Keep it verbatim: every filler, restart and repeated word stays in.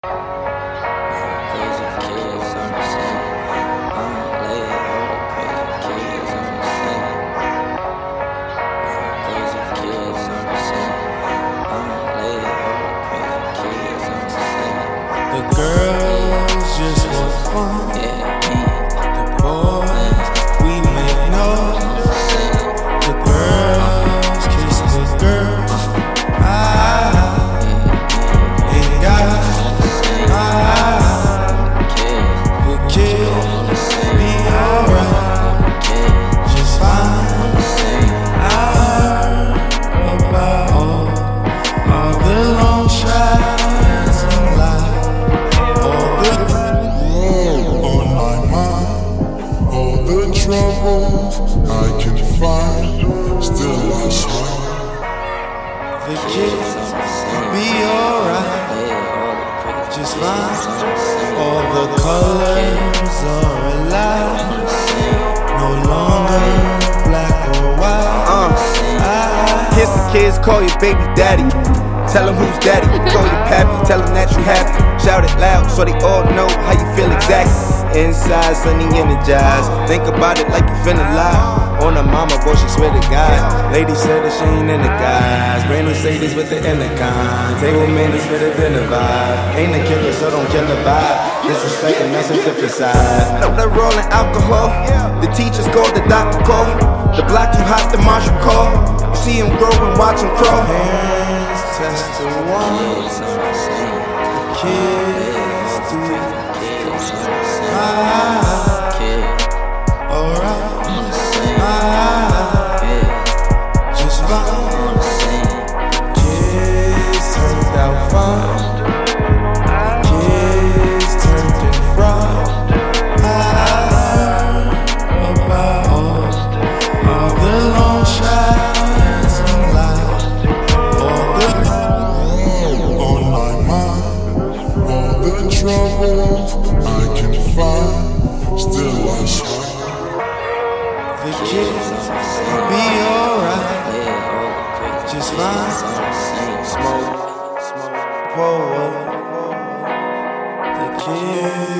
Crazy kids on the scene. I'm late, all the crazy kids on the scene. Crazy kids on the scene. I'm late, all the crazy kids on the scene. The girls just want fun. Yeah, me. The boys, we make noise. The girls kiss the girls. I ain't got I the kids be alright, just fine. I heard about all, all the long shots in life, all the on my mind, all the troubles I can find, still I smile. the kids be alright, just fine. All the colors are alive, no longer black or white. Uh, kiss the kids, call your baby daddy. Tell them who's daddy. Call your pappy, tell them that you happy. Shout it loud so they all know how you feel exactly. Inside, sunny, energized. Think about it like you finna lie. On her mama, boy, she swear to God. Lady said that she ain't into guys. Brand Mercedes with the intercom. Table manners for the dinner vibe. Ain't a killer, so don't kill the vibe. Disrespecting, that's a different side. They're rolling alcohol. The teachers call, the doctor call. The block you hot, the marshal call. You see him grow and watch him crawl. Parents test to one, Kids on the scene. kids do Kids on the scene. ah, Kids alright, on the scene. ah, Kids just fine. on the scene. Kids turned out fine. Kids turned in fraud. I heard about all, all the long shots in life, all the On my mind, all the troubles I can find, still I smile. the kids be alright, Yeah, all the crazy just kids fine. on the scene. Smoke, smoke, pour up. The kids.